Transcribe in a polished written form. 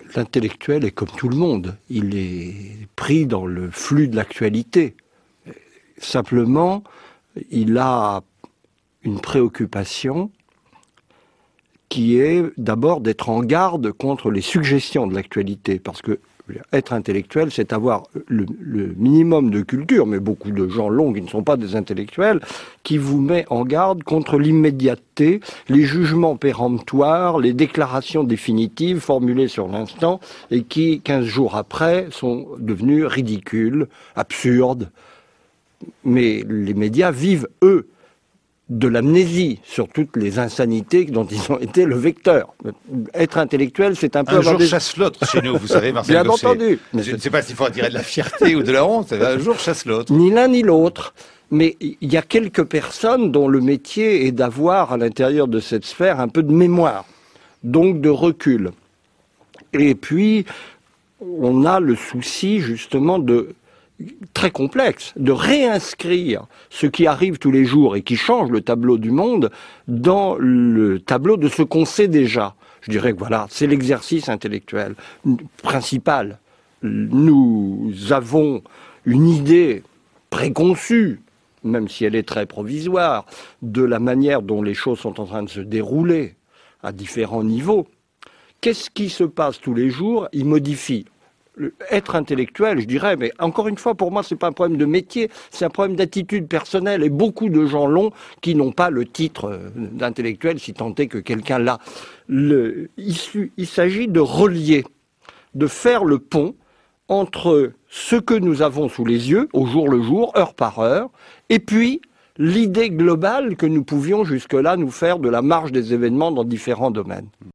L'intellectuel est comme tout le monde. Il est pris dans le flux de l'actualité. Simplement, il a une préoccupation qui est d'abord d'être en garde contre les suggestions de l'actualité. Parce que être intellectuel, c'est avoir le minimum de culture, mais beaucoup de gens longs qui ne sont pas des intellectuels, qui vous met en garde contre l'immédiateté, les jugements péremptoires, les déclarations définitives formulées sur l'instant et qui, 15 jours après, sont devenues ridicules, absurdes. Mais les médias vivent, eux, de l'amnésie sur toutes les insanités dont ils ont été le vecteur. Être intellectuel, c'est un peu... Un jour chasse l'autre chez nous, vous savez, Marcel Bien Gosset. entendu. Je ne sais pas s'il faut en tirer de la fierté ou de la honte, un jour chasse l'autre. Ni l'un ni l'autre. Mais il y a quelques personnes dont le métier est d'avoir à l'intérieur de cette sphère un peu de mémoire, donc de recul. Et puis, on a le souci justement très complexe, de réinscrire ce qui arrive tous les jours et qui change le tableau du monde dans le tableau de ce qu'on sait déjà. Je dirais que voilà, c'est l'exercice intellectuel principal. Nous avons une idée préconçue, même si elle est très provisoire, de la manière dont les choses sont en train de se dérouler à différents niveaux. Qu'est-ce qui se passe tous les jours? Il modifie. Être intellectuel, je dirais, mais encore une fois, pour moi, c'est pas un problème de métier, c'est un problème d'attitude personnelle. Et beaucoup de gens l'ont qui n'ont pas le titre d'intellectuel, si tant est que quelqu'un l'a. Il s'agit de relier, de faire le pont entre ce que nous avons sous les yeux, au jour le jour, heure par heure, et puis l'idée globale que nous pouvions jusque-là nous faire de la marche des événements dans différents domaines.